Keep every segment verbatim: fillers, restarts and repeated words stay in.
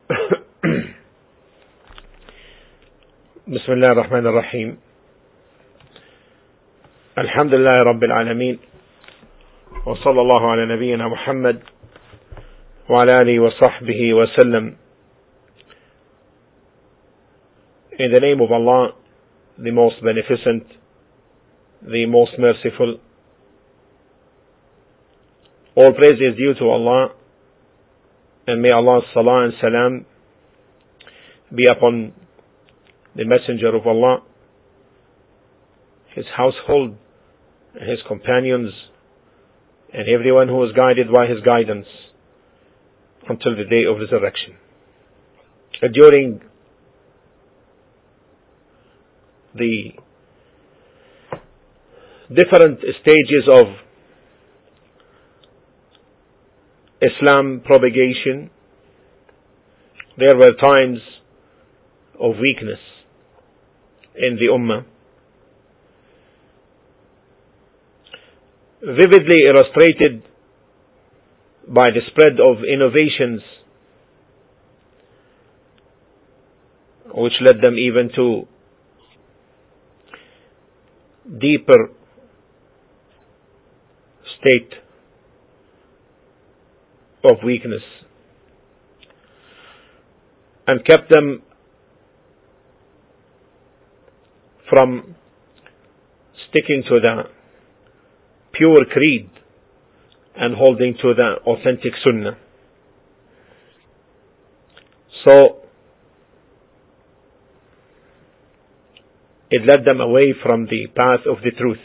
بسم الله الرحمن الرحيم. الحمد لله رب العالمين، وصلى الله على نبينا محمد وعلى آله وصحبه وسلم. In the name of Allah, the most beneficent, the most merciful. All praise is due to Allah, and may Allah's salah and salam be upon the Messenger of Allah, his household, his companions, and everyone who is guided by his guidance until the day of resurrection. During the different stages of Islam propagation, there were times of weakness in the Ummah, vividly illustrated by the spread of innovations which led them even to deeper state of weakness, and kept them from sticking to the pure creed and holding to the authentic sunnah. So it led them away from the path of the truth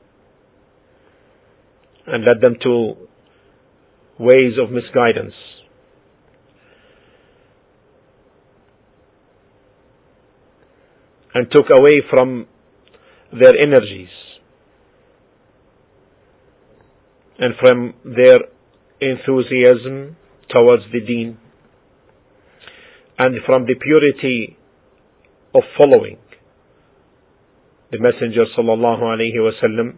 and led them to ways of misguidance. And took away from their energies and from their enthusiasm towards the deen, and from the purity of following the Messenger sallallahu alaihi wasallam.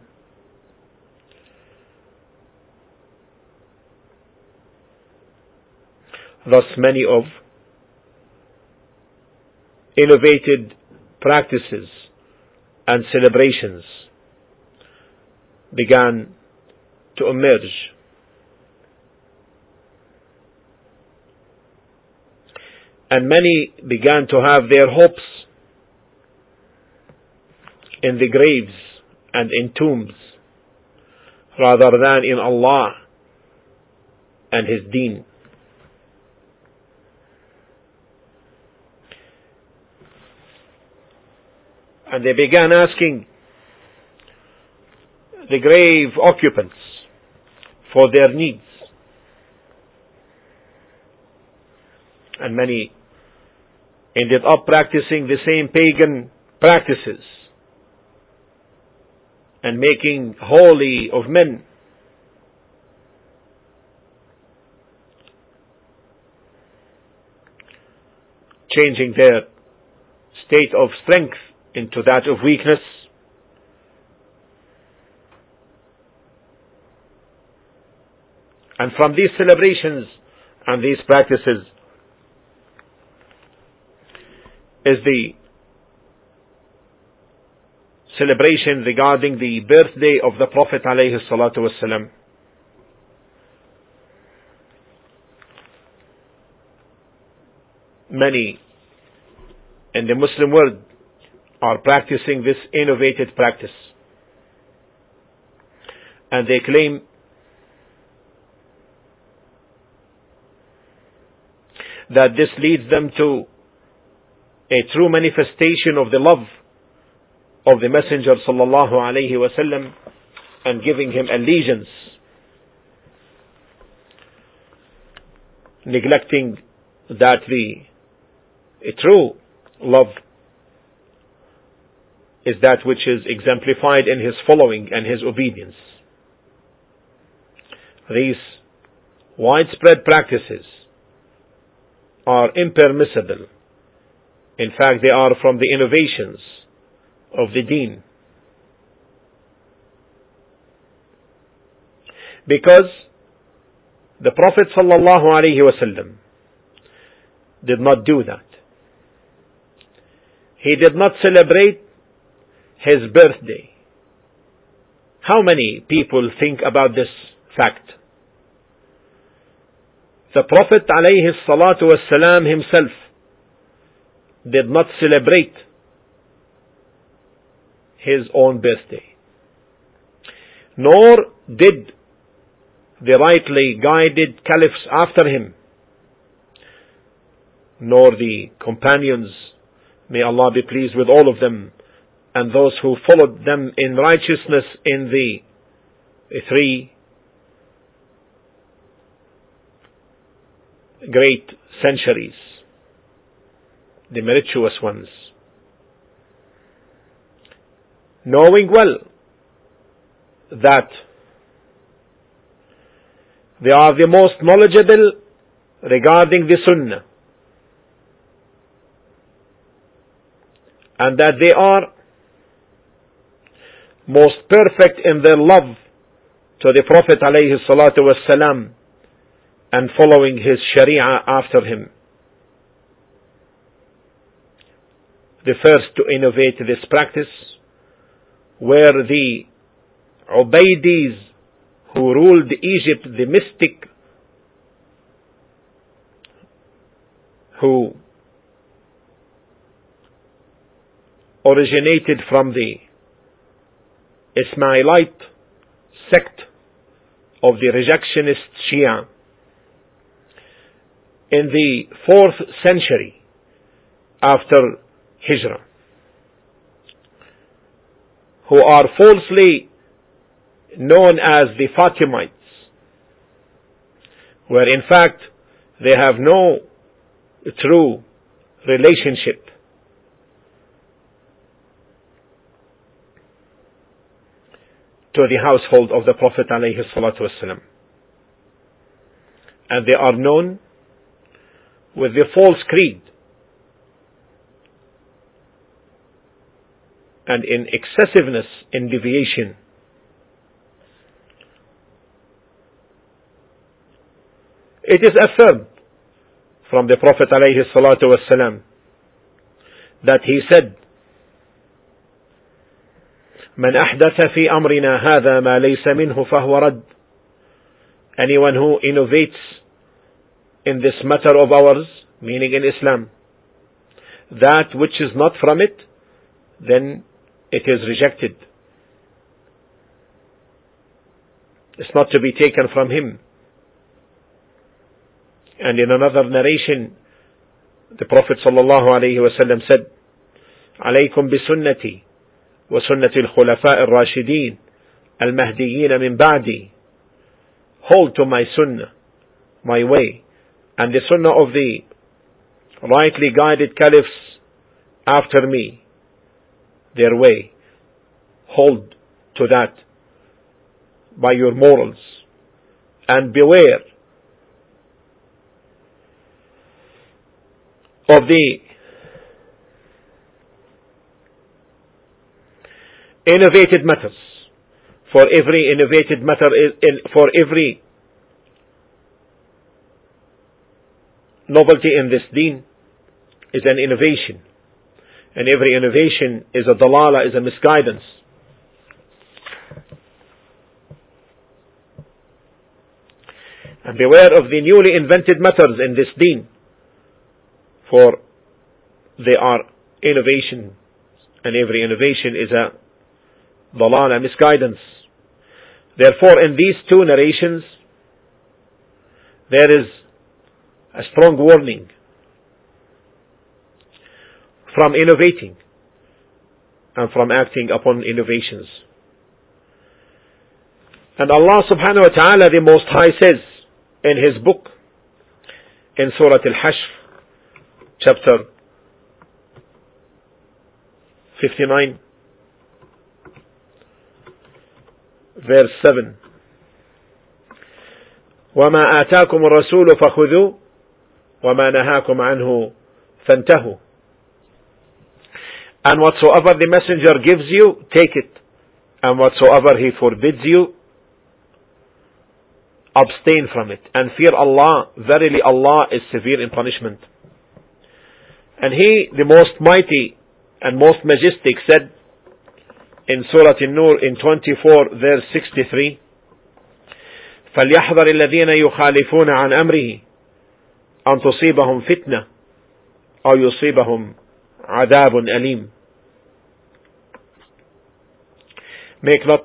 Thus many of innovated practices and celebrations began to emerge. And many began to have their hopes in the graves and in tombs rather than in Allah and His deen. And they began asking the grave occupants for their needs. And many ended up practicing the same pagan practices and making holy of men. Changing their state of strength into that of weakness. And from these celebrations and these practices is the celebration regarding the birthday of the Prophet alayhi salatu wasalam. Many in the Muslim world are practicing this innovative practice, and they claim that this leads them to a true manifestation of the love of the Messenger sallallahu alaihi wasallam and giving him allegiance, neglecting that the a true love is that which is exemplified in his following and his obedience. These widespread practices are impermissible. In fact, they are from the innovations of the deen. Because the Prophet sallallahu alaihi wasallam did not do that. He did not celebrate his birthday. How many people think about this fact? The Prophet alayhi salatu wassalam himself did not celebrate his own birthday, nor did the rightly guided caliphs after him, nor the companions, may Allah be pleased with all of them, and those who followed them in righteousness in the three great centuries, the meritorious ones, knowing well that they are the most knowledgeable regarding the Sunnah, and that they are most perfect in their love to the Prophet alayhi salatu wassalam and following his Sharia after him. The first to innovate this practice were the Ubaydis who ruled Egypt, the mystic who originated from the Ismailite sect of the rejectionist Shia in the fourth century after Hijrah, who are falsely known as the Fatimites, where in fact they have no true relationship to the household of the Prophet alayhi salatu wasalam. And they are known with the false creed and in excessiveness in deviation. It is affirmed from the Prophet alayhi salatu wasalam that he said, من أحدث في أمرنا هذا ما ليس منه فهو رد. Anyone who innovates in this matter of ours, meaning in Islam, that which is not from it, then it is rejected. It's not to be taken from him. And in another narration, the Prophet sallallahu alayhi wasallam said, عليكم بسنتي وسنة الخلفاء الراشدين المهديين من بعدي. Hold to my sunnah, my way, and the sunnah of the rightly guided caliphs after me, their way. Hold to that by your morals, and beware of the innovated matters. For every innovated matter is in, for every novelty in this deen is an innovation, and every innovation is a dalala, is a misguidance. And beware of the newly invented matters in this deen, for they are innovations, and every innovation is a dalala, misguidance. Therefore, in these two narrations, there is a strong warning from innovating and from acting upon innovations. And Allah subhanahu wa ta'ala, the Most High, says in His book, in Surah Al-Hashr, chapter fifty-nine, verse seven, وَمَا آتَاكُمُ الرَّسُولُ فَخُذُوهُ وَمَا نَهَاكُمْ عَنْهُ فَانْتَهُوا. And whatsoever the messenger gives you, take it, and whatsoever he forbids you, abstain from it, and fear Allah. Verily Allah is severe in punishment. And He, the most mighty and most majestic, said in Surah An-Nur in twenty-four verse sixty-three, فَلْيَحْذَرِ الَّذِينَ يُخَالِفُونَ عَنْ أَمْرِهِ أَنْ تُصِيبَهُمْ فِتْنَةٌ أَوْ يُصِيبَهُمْ عَذَابٌ أَلِيمٌ. Make not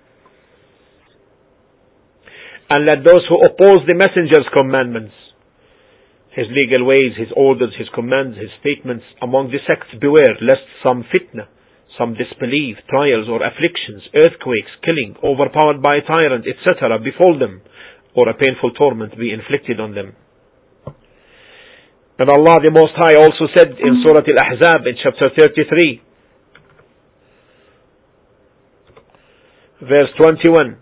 and let those who oppose the Messenger's commandments, his legal ways, his orders, his commands, his statements among the sects, beware lest some fitna, some disbelief, trials or afflictions, earthquakes, killing, overpowered by a tyrant, et cetera befall them, or a painful torment be inflicted on them. And Allah the Most High also said in Surah Al-Ahzab in chapter thirty-three, verse twenty-one,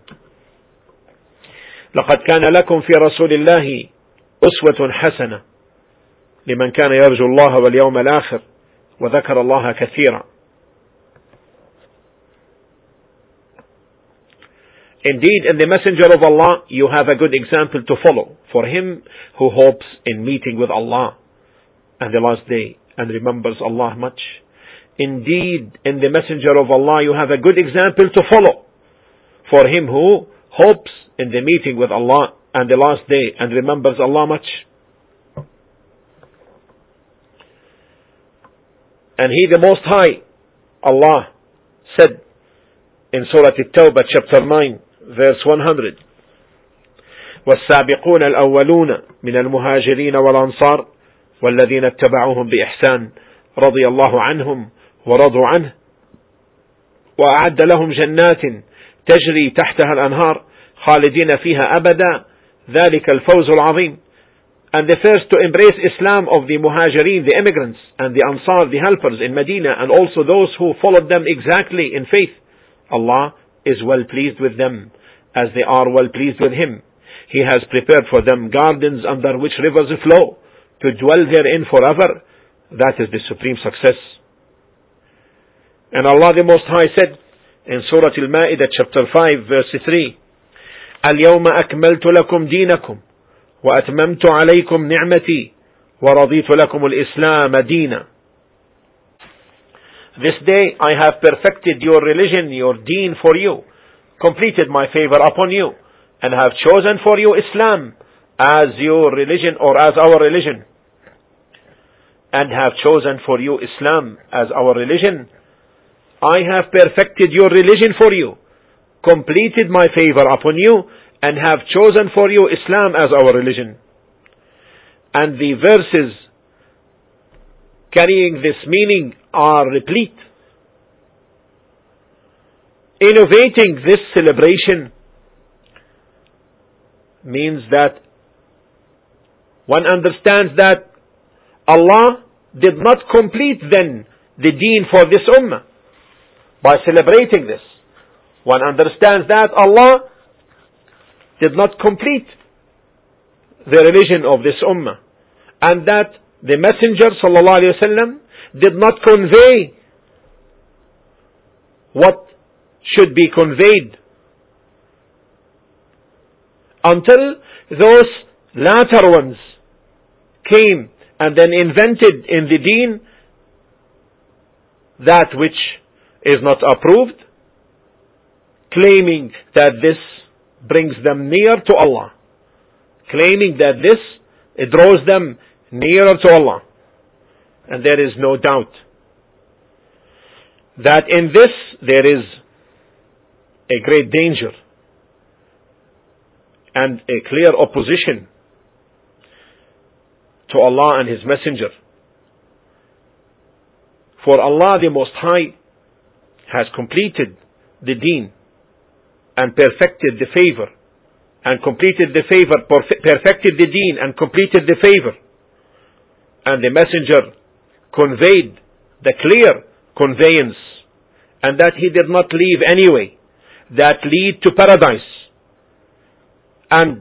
لقد كان لكم في رسول الله أسوة حسنة لمن كان يرجو الله واليوم الآخر وذكر الله كثيرا. Indeed, in the Messenger of Allah, you have a good example to follow for him who hopes in meeting with Allah and the last day and remembers Allah much. Indeed, in the Messenger of Allah, you have a good example to follow for him who hopes in the meeting with Allah and the last day and remembers Allah much. And He, the Most High, Allah, said in Surah At-Tawbah chapter nine verse one hundred, والسابقون الأولون من المهاجرين والأنصار والذين اتبعوهم بإحسان رضي الله عنهم ورضوا عنه وأعد لهم جنات تجري تحتها الأنهار خالدين فيها أبدا ذلك الفوز العظيم. And the first to embrace Islam of the Muhajirin, the immigrants, and the Ansar, the helpers in Medina, and also those who followed them exactly in faith, Allah is well pleased with them, as they are well pleased with Him. He has prepared for them gardens under which rivers flow, to dwell therein forever. That is the supreme success. And Allah the Most High said in Surah Al-Ma'idah chapter five verse three, اليوم أكملت لكم دينكم وأتممت عليكم نعمتي ورضيت لكم الإسلام دينا. This day I have perfected your religion, your deen for you, completed my favor upon you, and have chosen for you Islam as your religion or as our religion. And have chosen for you Islam as our religion. I have perfected your religion for you, completed my favor upon you, and have chosen for you Islam as our religion. And the verses carrying this meaning are replete. Innovating this celebration means that one understands that Allah did not complete then the deen for this ummah by celebrating this. One understands that Allah did not complete the religion of this ummah, and that the Messenger sallallahu alaihi wasallam did not convey what should be conveyed until those latter ones came and then invented in the deen that which is not approved, claiming that this brings them near to Allah, claiming that this it draws them nearer to Allah. And there is no doubt that in this there is a great danger and a clear opposition to Allah and His Messenger. For Allah the Most High has completed the deen and perfected the favor, and completed the favor, perfected the deen and completed the favor. And the Messenger conveyed the clear conveyance, and that he did not leave any way that lead to paradise and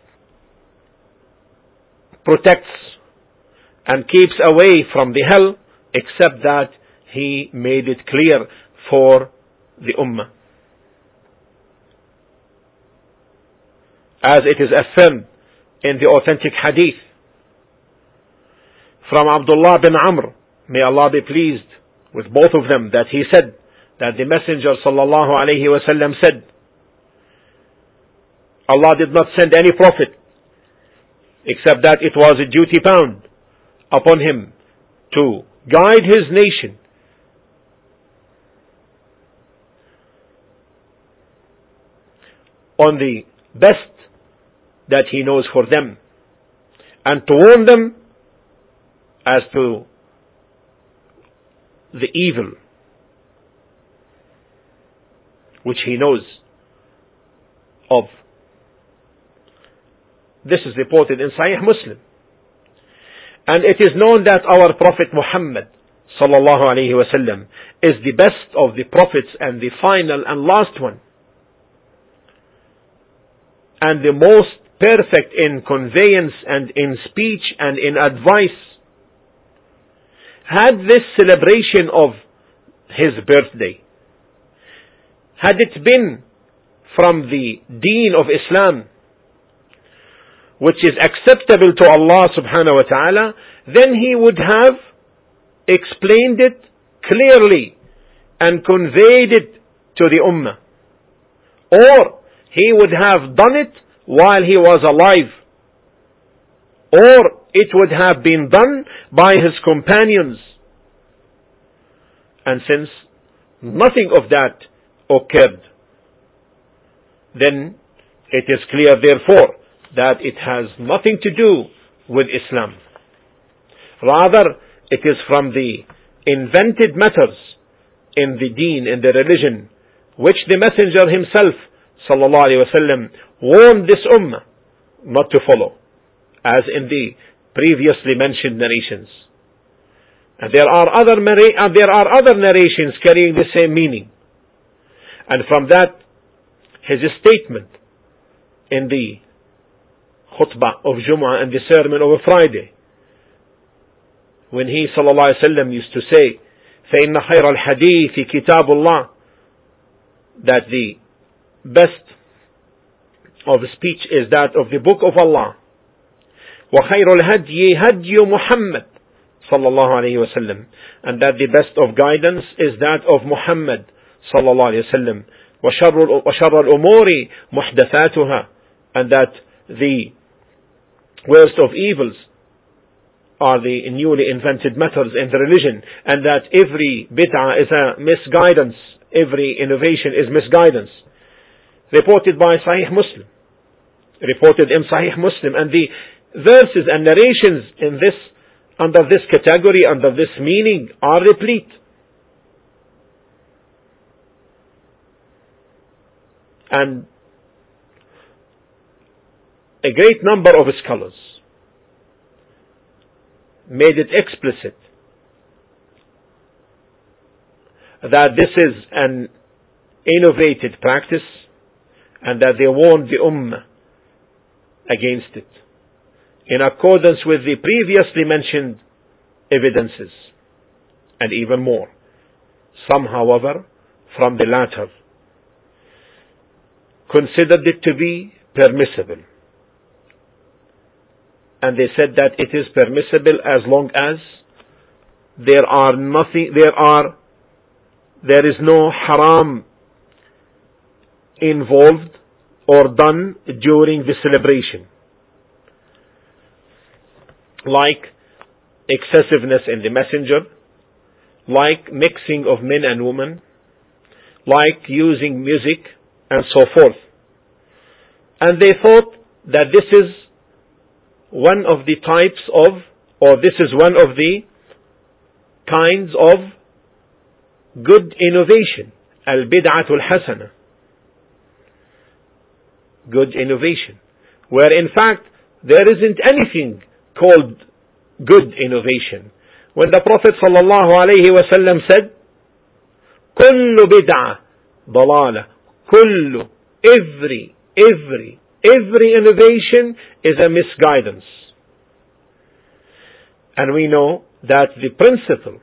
protects and keeps away from the hell, except that he made it clear for the ummah. As it is affirmed in the authentic hadith from Abdullah bin Amr may Allah be pleased with both of them, that he said that the Messenger sallallahu alaihi wasallam said, Allah did not send any prophet except that it was a duty bound upon him to guide his nation on the best that he knows for them, and to warn them as to the evil which he knows of. This is reported in Sahih Muslim. And it is known that our Prophet Muhammad sallallahu alaihi wasallam is the best of the prophets and the final and last one, and the most perfect in conveyance and in speech and in advice. Had this celebration of his birthday, had it been from the deen of Islam, which is acceptable to Allah subhanahu wa ta'ala, then he would have explained it clearly and conveyed it to the ummah. Or he would have done it while he was alive. Or it would have been done by his companions. And since nothing of that occurred, then it is clear therefore that it has nothing to do with Islam. Rather, it is from the invented matters in the deen, in the religion, which the Messenger himself sallallahu alaihi wasallam warned this ummah not to follow, as in the previously mentioned narrations. And there are other and there are other narrations carrying the same meaning. And from that, his statement in the khutbah of Jum'ah and the sermon of a Friday, when he sallallahu alaihi wasallam used to say, فَإِنَّ خَيْرَ الْحَدِيثِ كِتَابُ اللَّهِ, that the best of speech is that of the book of Allah. وَخَيْرُ الْهَدْيِ هَدْيُ مُحَمَّدٍ sallallahu alayhi wa sallam, and that the best of guidance is that of Muhammad sallallahu alayhi wa sallam. وَشَرَّ الْأُمُورِ مُحْدَثَاتُهَا, and that the worst of evils are the newly invented matters in the religion, and that every bid'ah is a misguidance, every innovation is misguidance. Reported by Sahih Muslim, reported in Sahih Muslim, and the verses and narrations in this, under this category, under this meaning, are replete. And a great number of scholars made it explicit that this is an innovated practice, and that they warned the ummah against it, in accordance with the previously mentioned evidences, and even more. Some, however, from the latter considered it to be permissible, and they said that it is permissible as long as there are nothing, there are, there is no haram involved or done during the celebration, like excessiveness in the messenger, like mixing of men and women, like using music, and so forth. And they thought that this is one of the types of, or this is one of the kinds of good innovation, al-bid'atul hasana, good innovation, where in fact there isn't anything called good innovation. When the Prophet sallallahu alaihi wasallam said, كل بدعة ضلالة, كل, every, every, every innovation is a misguidance. And we know that the principle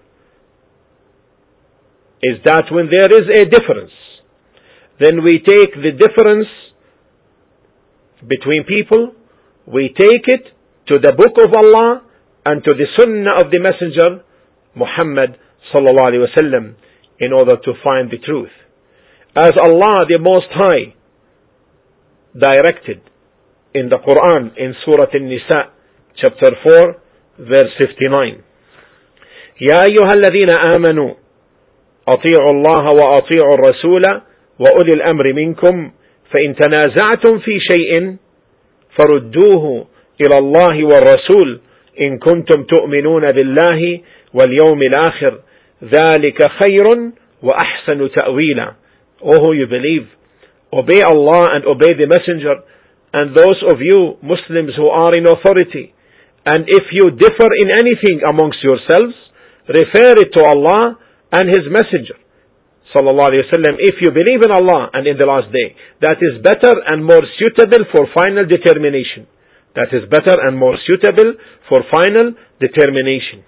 is that when there is a difference, then we take the difference between people, we take it to the book of Allah and to the sunnah of the messenger Muhammad sallallahu alaihi wasallam in order to find the truth. As Allah the Most High directed in the Quran in Surah An-Nisa chapter four verse fifty-nine. يا أيها الذين آمنوا أطيعوا الله وأطيعوا الرسول وأولي الأمر منكم فإن تنازعتم في شيء فردوه إلى الله والرسول إن كنتم تؤمنون بالله واليوم الآخر ذلك خير وأحسن تأويلا. O who you believe, obey Allah and obey the Messenger, and those of you Muslims who are in authority, and if you differ in anything amongst yourselves, refer it to Allah and His Messenger sallallahu alaihi wasallam. If you believe in Allah and in the last day, that is better and more suitable for final determination. That is better and more suitable for final determination.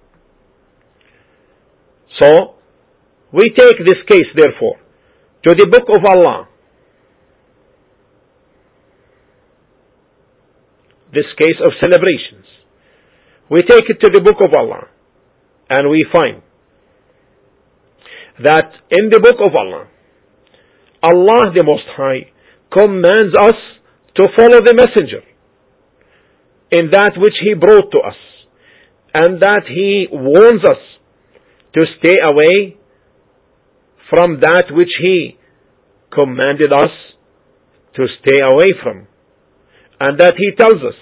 So, we take this case therefore to the Book of Allah. This case of celebrations. We take it to the Book of Allah and we find that in the Book of Allah, Allah the Most High commands us to follow the Messenger in that which He brought to us, and that He warns us to stay away from that which He commanded us to stay away from, and that He tells us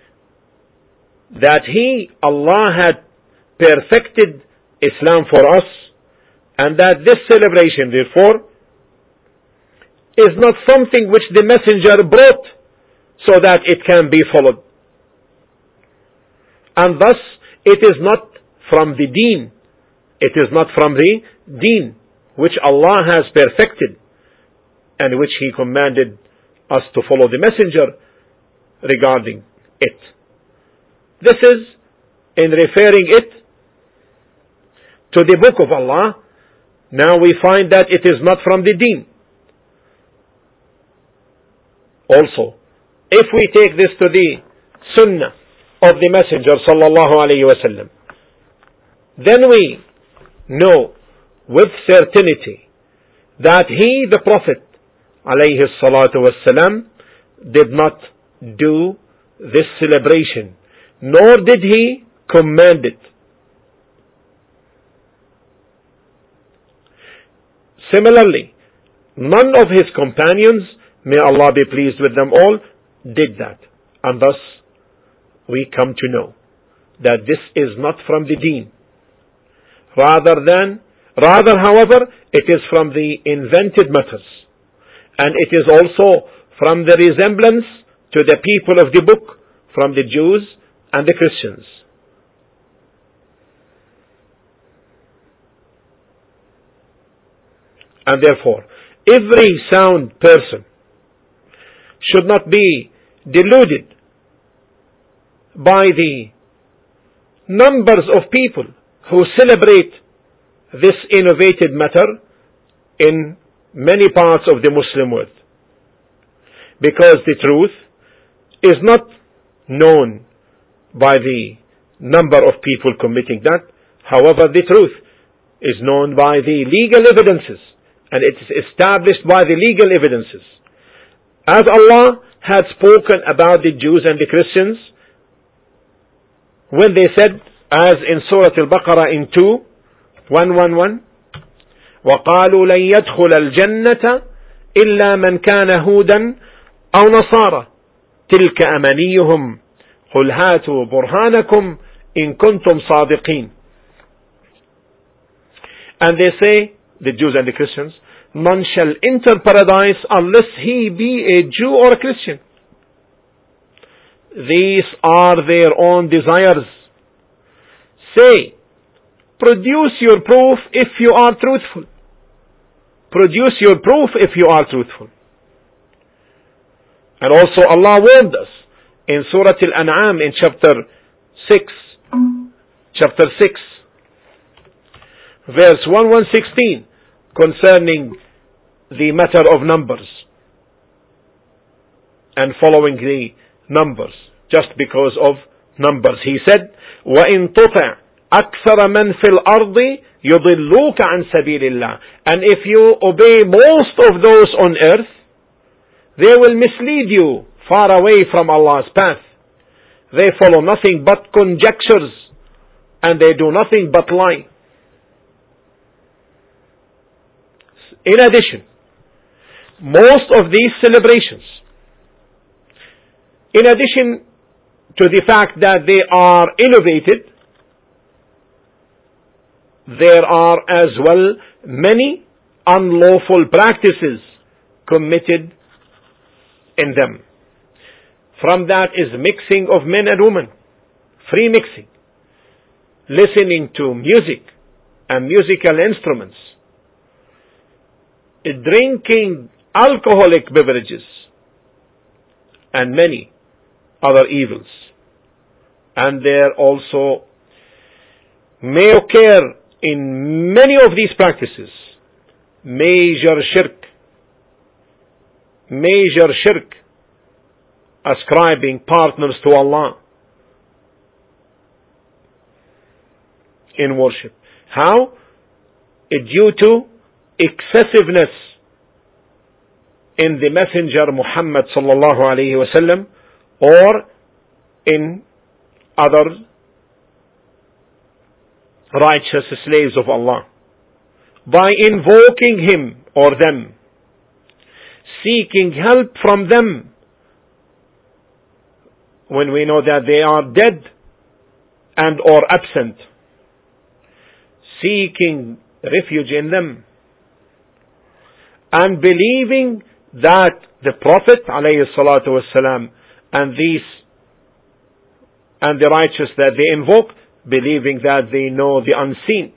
that He, Allah, had perfected Islam for us, and that this celebration therefore is not something which the Messenger brought so that it can be followed, and thus it is not from the deen. It is not from the deen which Allah has perfected and which He commanded us to follow the Messenger regarding it. This is in referring it to the Book of Allah. Now we find that it is not from the deen. Also, if we take this to the Sunnah of the Messenger sallallahu alaihi wasallam, then we know with certainty that he, the Prophet alayhi salatu wassalam, did not do this celebration, nor did he command it. Similarly, none of his companions, may Allah be pleased with them all, did that. And thus, we come to know that this is not from the deen. Rather than, rather however, it is from the invented matters. And it is also from the resemblance to the people of the book, from the Jews and the Christians. And therefore, every sound person should not be deluded by the numbers of people who celebrate this innovated matter in many parts of the Muslim world. Because the truth is not known by the number of people committing that. However, the truth is known by the legal evidences, and it is established by the legal evidences. As Allah had spoken about the Jews and the Christians when they said, as in Surah Al-Baqarah in two, one eleven, وَقَالُوا لَن يَدْخُلَ الْجَنَّةَ إِلَّا مَنْ كَانَ هُودًا أَوْ نَصَارَى تِلْكَ أَمَنِيُّهُمْ قُلْ هَاتُوا بُرْهَانَكُمْ إِن كُنْتُمْ صَادِقِينَ. And they say, the Jews and the Christians, none shall enter paradise unless he be a Jew or a Christian. These are their own desires. Say, produce your proof if you are truthful. Produce your proof if you are truthful. And also Allah warned us in Surah Al-An'am in chapter six, chapter six, verse one sixteen, concerning the matter of numbers and following the numbers just because of numbers. He said, وَإِن تُطِعْ أكثر من في الأرض يضلوك عن سبيل الله. And if you obey most of those on earth, they will mislead you far away from Allah's path. They follow nothing but conjectures, and they do nothing but lie. In addition, most of these celebrations, in addition to the fact that they are innovated, there are as well many unlawful practices committed in them. From that is mixing of men and women, free mixing, listening to music and musical instruments, drinking alcoholic beverages, and many other evils. And there also may occur in many of these practices major shirk, major shirk, ascribing partners to Allah in worship. How? Due to excessiveness in the Messenger Muhammad sallallahu alayhi wa sallam, or in other righteous slaves of Allah, by invoking him or them, seeking help from them when we know that they are dead and or absent, seeking refuge in them, and believing that the Prophet alayhi salatu wasalam and these and the righteous that they invoke, believing that they know the unseen,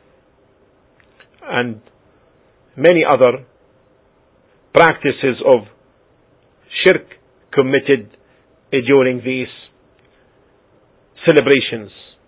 and many other practices of shirk committed during these celebrations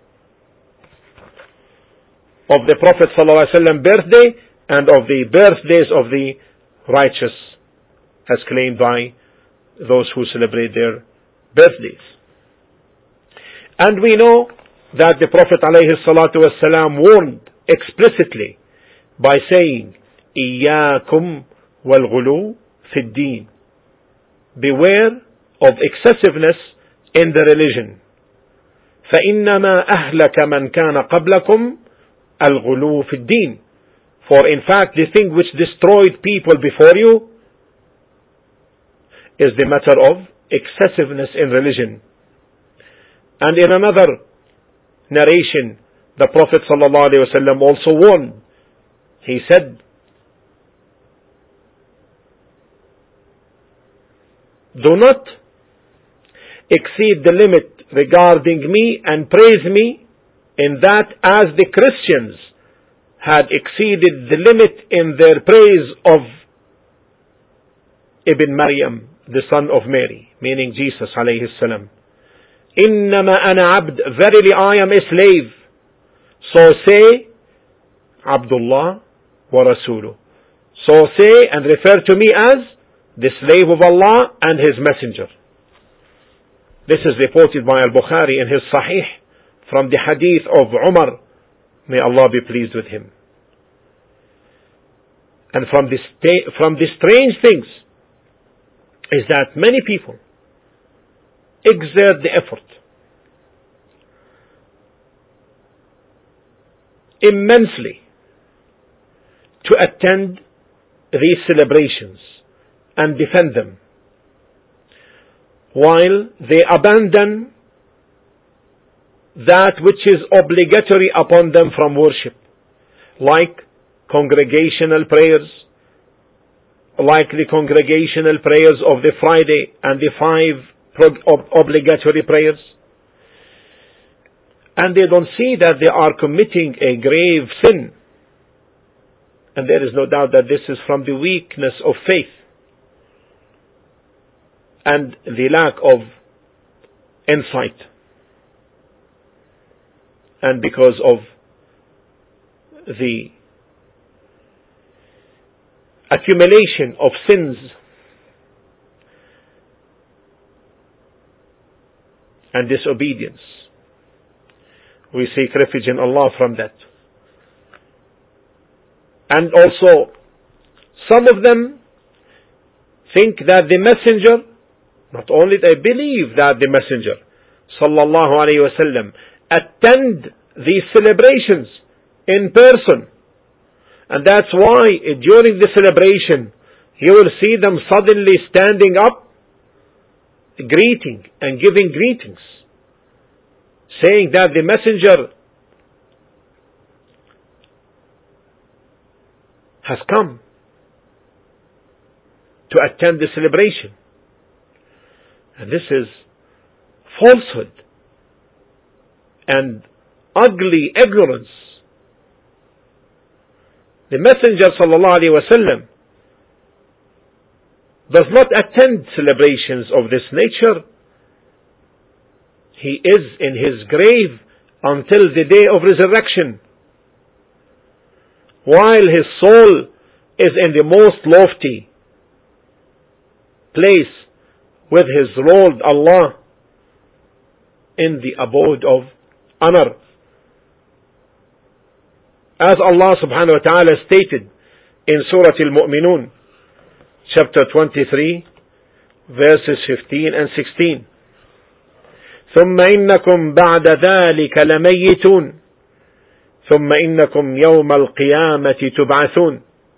of the Prophet ﷺ birthday and of the birthdays of the righteous, as claimed by those who celebrate their birthdays. And we know that the Prophet ﷺ warned explicitly by saying, إِيَّاكُمْ وَالْغُلُوَ فِي الدِّينِ, beware of excessiveness in the religion. فَإِنَّمَا أَهْلَكَ مَنْ كَانَ قَبْلَكُمْ الْغُلُوَ فِي الدِّينِ, for in fact the thing which destroyed people before you is the matter of excessiveness in religion. And in another narration, the Prophet ﷺ also warned. He said, do not exceed the limit regarding me and praise me in that as the Christians had exceeded the limit in their praise of Ibn Maryam, the son of Mary, meaning Jesus alayhi salam. إِنَّمَا أَنَا عَبْدٌ, verily I am a slave. So say, Abdullah wa Rasuluh. So say and refer to me as the slave of Allah and His messenger. This is reported by Al-Bukhari in his Sahih from the hadith of Umar, may Allah be pleased with him. And from the, sta- from the strange things is that many people exert the effort immensely to attend these celebrations and defend them, while they abandon that which is obligatory upon them from worship, like congregational prayers, like the congregational prayers of the Friday and the five obligatory prayers. And they don't see that they are committing a grave sin. And there is no doubt that this is from the weakness of faith and the lack of insight, and because of the accumulation of sins and disobedience. we seek refuge in Allah from that. And also, some of them think that the messenger, not only they believe that the messenger sallallahu alayhi wa sallam attend these celebrations in person, and that's why during the celebration you will see them suddenly standing up, greeting and giving greetings, saying that the messenger has come to attend the celebration. And this is falsehood and ugly ignorance. The Messenger sallallahu alaihi wasallam does not attend celebrations of this nature. He is in his grave until the day of resurrection, while his soul is in the most lofty place with his Lord Allah in the abode of honor. As Allah subhanahu wa ta'ala stated in Surah Al-Mu'minun, chapter twenty-three, verses fifteen and sixteen. ثم إنكم بعد ذلك لميتون ثم إنكم يوم القيامة تبعثون.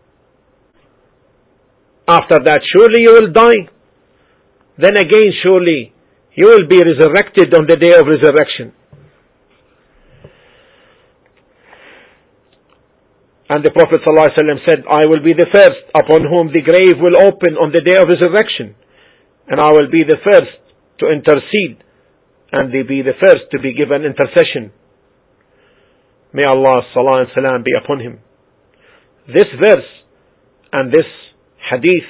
After that, surely you will die. Then again, surely you will be resurrected on the day of resurrection. And the Prophet ﷺ said, I will be the first upon whom the grave will open on the day of resurrection, and I will be the first to intercede, and they be the first to be given intercession. May Allah's salah and salam be upon him. This verse and this hadith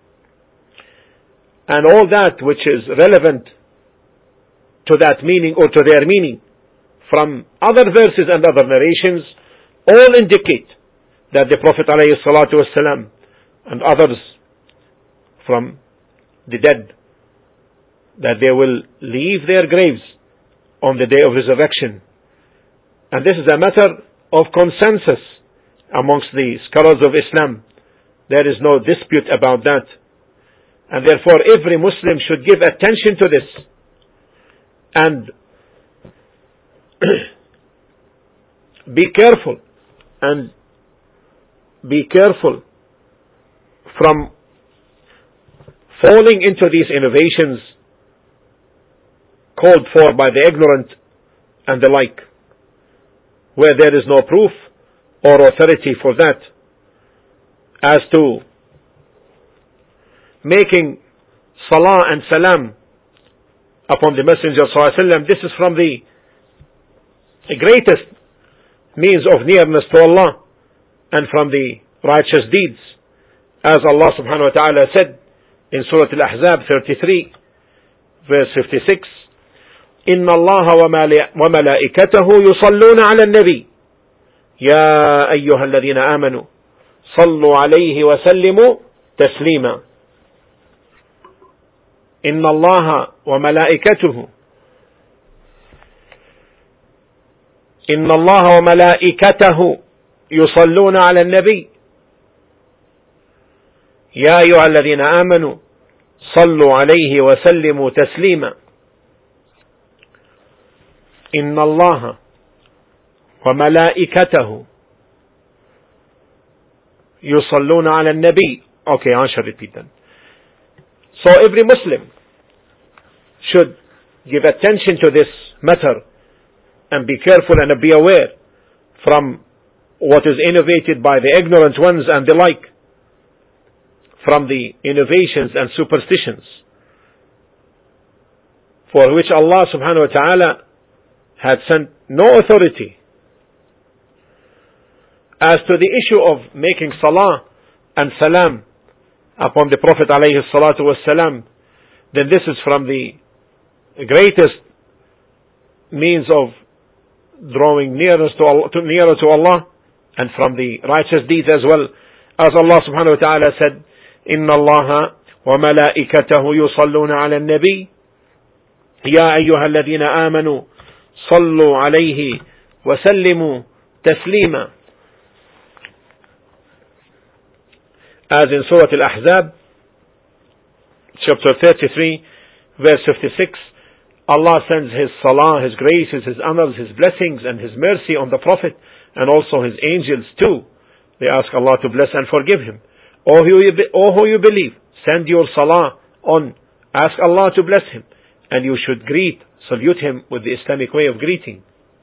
and all that which is relevant to that meaning or to their meaning from other verses and other narrations all indicate that the Prophet ﷺ and others from the dead, that they will leave their graves on the day of resurrection. And this is a matter of consensus amongst the scholars of Islam. There is no dispute about that. And therefore every Muslim should give attention to this and be careful and be careful from falling into these innovations called for by the ignorant and the like, where there is no proof or authority for that. As to making salah and salam upon the Messenger sallallahu alaihi wasallam, this is from the greatest means of nearness to Allah and from the righteous deeds, as Allah subhanahu wa ta'ala said in Surah Al-Ahzab thirty-three, verse fifty-six, إن الله وملائكته يصلون على النبي يا أيها الذين آمنوا صلوا عليه وسلموا تسليما. إن الله وملائكته إن الله وملائكته يصلون على النبي يا أيها الذين آمنوا صلوا عليه وسلموا تسليما. إن الله وملائكته يصلون على النبي. Okay, I shall repeat that. So every Muslim should give attention to this matter and be careful and be aware from what is innovated by the ignorant ones and the like, from the innovations and superstitions for which Allah subhanahu wa ta'ala had sent no authority. As to the issue of making salah and salam upon the Prophet alayhi salatu wassalam, then this is from the greatest means of drawing nearer to Allah, to, nearer to Allah, and from the righteous deeds as well. As Allah subhanahu wa ta'ala said, إن الله وملائكته يصلون على النبي يا أيها الذين آمنوا صلوا عليه وسلموا تسليما. As in Surah Al-Ahzab, chapter thirty-three, verse fifty-six, Allah sends His salah, His graces, His honors, His blessings and His mercy on the Prophet and also His angels too. They ask Allah to bless and forgive him. O who you, be, O who you believe, send your salah on, ask Allah to bless him, and you should greet, salute him with the Islamic way of greeting.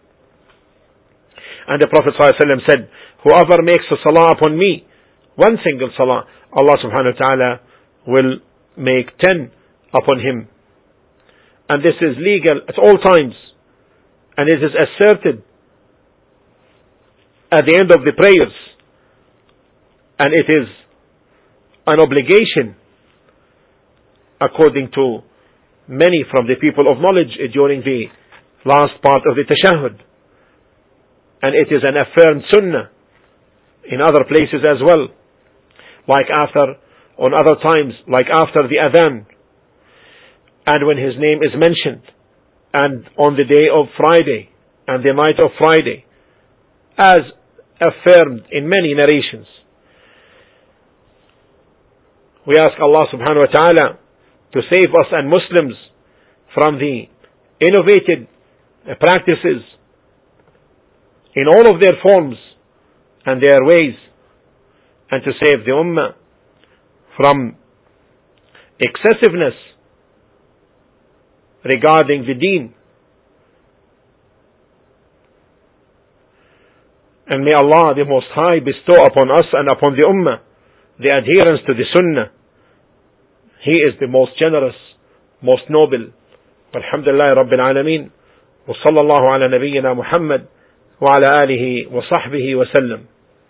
And the Prophet ﷺ said, whoever makes a salah upon me, one single salah, Allah subhanahu wa ta'ala will make ten upon him. And this is legal at all times. And it is asserted at the end of the prayers. And it is an obligation according to many from the people of knowledge during the last part of the tashahhud. And it is an affirmed sunnah in other places as well. Like after, on other times, like after the adhan, and when his name is mentioned, and on the day of Friday, and the night of Friday, as affirmed in many narrations. We ask Allah subhanahu wa ta'ala to save us and Muslims from the innovated practices in all of their forms and their ways, and to save the ummah from excessiveness regarding the deen. And may Allah the Most High bestow upon us and upon the ummah the adherence to the sunnah. He is the most generous, most noble. Alhamdulillah Rabbil Alameen. Wa sallallahu ala nabiyyina Muhammad wa ala alihi wa sahbihi wa sallam.